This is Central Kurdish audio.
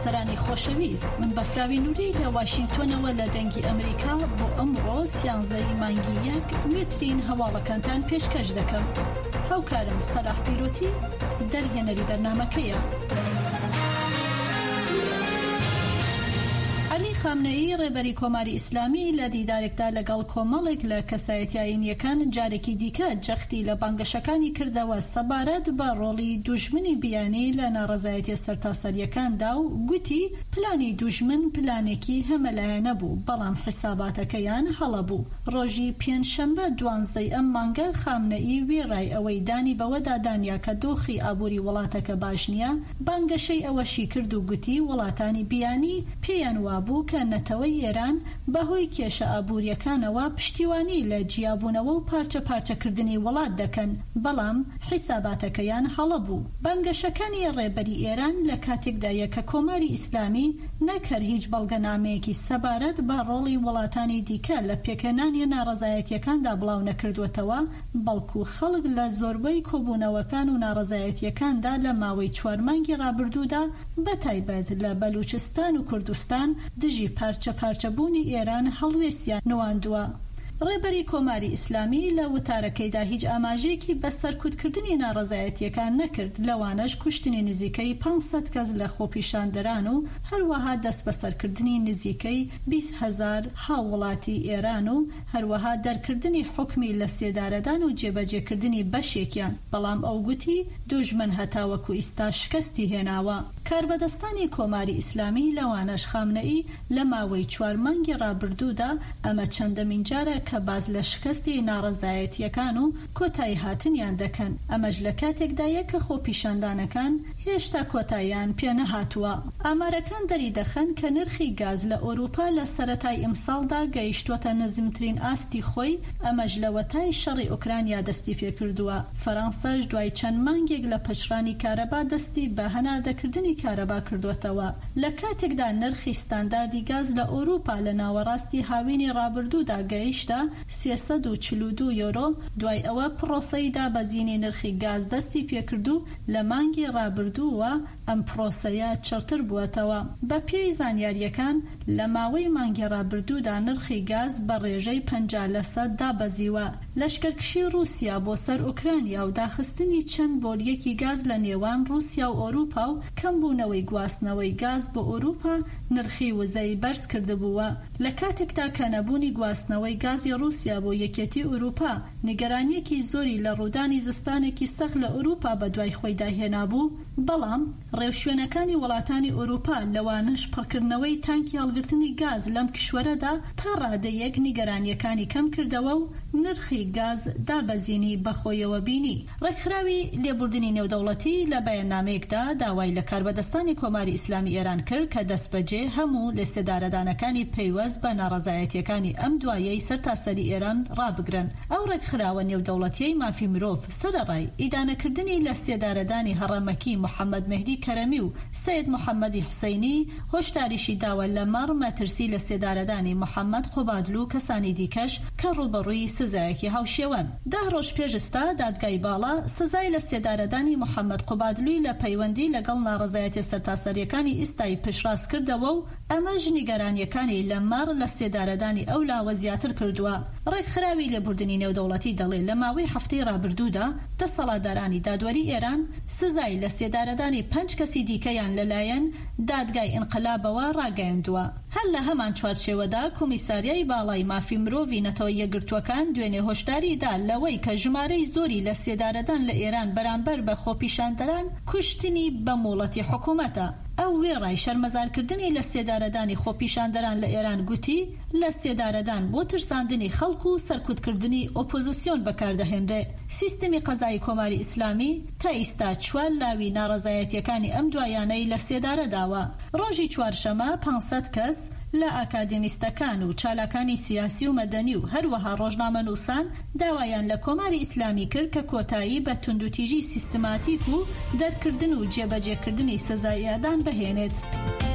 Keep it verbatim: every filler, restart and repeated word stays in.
بیسەرانی خۆشەویست، من بەفراوی نووری لە واشنگتۆنەوە لە دەنگی ئەمریکا بۆ ئەمڕۆ سیانزەی مانگی یەک میترین هەواڵەکانتان پێشکەش دەکەم. هاوکارم سەلاح پیرۆتی دەرهێنەری بەرنامەکەیە. عەلی خامنەئی ڕێبەری کۆماری ئیسلامی لە دیدارێکدا لەگەڵ کۆمەڵێک لە کەسایەتیایینیەکان جارێکی دیکە جەختی لە بانگەشەکانی کردەوە سەبارەت بە ڕۆڵی دوژمنی بیانی لە ناڕەزایەتیە سەرتاسەریەکاندا و گوتی پلانی دوژمن پلانێکی هەمەلایەنە بوو، بەڵام حساباتەکەیان هەڵە بوو. ڕۆژی پێنجشەمبە دوانزەی ئەم مانگە خامنەئی وێڕای ئەوەی دانی بەوەدا دانیا کە دۆخی ئابووری وڵاتەکە باش نییە، بانگەشەی ئەوەشی کرد و گوتی وڵاتانی بیانی پێیان وابوو کە نەتەوەی ئێران بەهۆی کێشە ئابووریەکانەوە پشتیوانی لە جیابوونەوە و پارچە پارچەکردنی وڵات دەکەن، بەڵام حیساباتەکەیان هەڵە بوو. بانگەشەکانی ڕێبەری ئێران لە کاتێکدایە کە کۆماری ئیسلامی نەکرد هیچ بەڵگەنامەیەکی سەبارەت بە ڕۆڵی وڵاتانی دیکە لە پێکەنانی ناڕەزایەتیەکاندا بڵاو نەکردوێتەوە، بەڵکو خەڵک لە زۆربەی کۆبوونەوەکان و ناڕەزایەتیەکاندا لە ماوەی چوار مانگی ڕابردوودا بەتایبەت لە بەلوچستان و کوردستان دژی پارچە پارچەبوونی ئێران هەڵوێستیان نواندووە. ڕێبەری کۆماری ئیسلامی لە وتارەکەیدا هیچ ئاماژەیەکی بە سەرکوتکردنی ناڕەزایەتیەکان نەکرد، لەوانەش کوشتنی نزیکەی پانسەد کەس لە خۆپیشاندەران و هەروەها دەست بە سەرکردنی نزیکەی بیست هەزار هاوڵاتی ئێران و هەروەها دەرکردنی حکمی لە سێدارەدان و جێبەجێکردنی بەشێکیان، بەڵام ئەو گوتی دوژمن هەتاوەکو ئیستا شکستی هێناوە. کاربەدەستانی کۆماری ئیسلامی لەوانەش خامنەئی لە ماوەی چوار مانگی ڕابردوودا ئەمە چەندەمین جارە کە باز لە شکستی ناڕەزایەتیەکان و کۆتایی هاتنیان دەکەن، ئەمەش لە کاتێکدایە کە خۆپیشاندانەکان هێشتا کۆتاییان پێ نەهاتووە. ئامارەکان دەری دەخەن کە نرخی گاز لە ئەوروپا لە سەرەتای ئیمساڵدا گەیشتووەتە نزمترین ئاستی خۆی، ئەمەش لە وەتای شەڕی ئوکرانیا دەستی پێکردووە. فەڕەنسەش دوای چەند مانگێک لە پەچرانی کارەبا دەستی بە هەناردەکردنی کارەبا کردوێتەوە. لە کاتێکدا نرخی ستانداردی گاز لە ئەوروپا لە ناوەڕاستی هاوینی ڕابردوودا گەیشتە سێسەد و چل و دوو یۆرۆ، دوای ئەوە پرۆسەی دابەزینی نرخی گاز دەستی پێکردو لە مانگی ڕابردووە ئەم پرۆسەیە چڕتر بووەتەوە. بە پێی زانیاریەکان لە ماوەی مانگی ڕابردوودا نرخی گاز بە ڕێژەی پەنجا لە سەد دابەزیوە. لەشکرکشی رووسیا بۆ سەر ئوکرانیا و داخستنی چەند بۆریەکی گاز لە نێوان رووسیا و ئۆروپا و کەمبوونەوەی گواستنەوەی گاز بۆ ئۆروپا نرخی وزەی بەرز کردبووە. لە کاتێکدا کە نەبوونی گواستنەوەی گازی رووسیا بۆ یەکێتی ئوروپا نیگەرانیەکی زۆری لە ڕوودانی زستانێکی سەخت لە ئوروپا بە دوای خۆی داهێنابوو، بەڵام ڕێوشوێنەکانی وڵاتانی ئوروپا لەوانش پڕکردنەوەی تانکی هەڵگرتنی گاز لەم کشوەرەدا تا ڕادەیەک نیگەرانیەکانی کەم کردەوە و نرخی گاز دابەزینی بەخۆیەوە بینی. ڕێکخراوی لێبوردنی نێودەوڵەتی لە بەیاننامەیەکدا داوای لە کاربەدەستانی کۆماری ئیسلامی ئێران کرد کە دەستبەجێ هەموو لە سێدارەدانەکانی پەیوەست بە ناڕەزایەتیەکانی ئەم دوایەی سەرتاسەری ئێران ڕابگرن. ئەو ڕێکخراوە نێودەوڵەتیەی مافی مرۆڤ سەرەڕای ئیدانەکردنی لە سێدارەدانی هەڕەمەکی محەممەد مەهدی کەرەمی و سەید محەممەدی حوسەینی هۆشداریشی داوە لە مەڕ مەترسی لە سێدارەدانی محەممەد قوبادلو و کەسانی دیکەش کە ڕوبەڕووی سزایەکی هاوشێوەن. ده ڕۆژ پێشستا دادگای باڵا سزای لە سێدارەدانی محەممەد قوبادلوی لە پەیوەندی لەگەڵ ناڕەزایەتی سەرتاسەریەکانی ئیستای پشتڕاست کردەوە و ئەمەش نیگەرانیەکانی لە مەڕ لە سێدارەدانی ئەو لاوە زیاتر کردووە. ڕێکخراوی لێبوردنی نێودەوڵەتی دەڵێ لە ماوەی هەفتەی ڕابردوودا دەسەڵاتدارانی دادوەری ئێران سزای لە سێدارەدانی پەنج کەسی دیکەیان لەلایەن دادگای ئینقلابەوە ڕاگەیاندووە. هەر لە هەمان چوارچێوەدا کۆمیساریای باڵای مافی مرۆڤی نەتەوە یەکگرتووەکان دوێنێ هۆشداریدا لەوەی کە ژمارەی زۆری لە سێدارەدان لە ئێران بەرامبەر بە خۆپیشاندەران کوشتنی بە موڵەتی حکوومەتە. ئەو وێڕای شەرمەزارکردنی لە سێدارەدانی خۆپیشاندەران لە ئێران گوتی لە سێدارەدان بۆ ترساندنی خەڵک و سەرکوتکردنی ئۆپۆزیسیۆن بەکاردەهێنرێ. سیستمی قەزای کۆماری ئیسلامی تا ئیستا چوار لاوی ناڕەزایەتیەکانی ئەم دوایانەی لە سێدارەداوە. ڕۆژی چوارشەمە پانسەد کەس لە ئاکادمیستەکان و چالاکانی سیاسی و مەدەنی و هەروەها ڕۆژنامەنووسان داوایان لە کۆماری ئیسلامی کرد کە کۆتایی بە توندوتیژی سیستماتیک و دەرکردن و جێبەجێکردنی سزای ئەدان بهێنێت.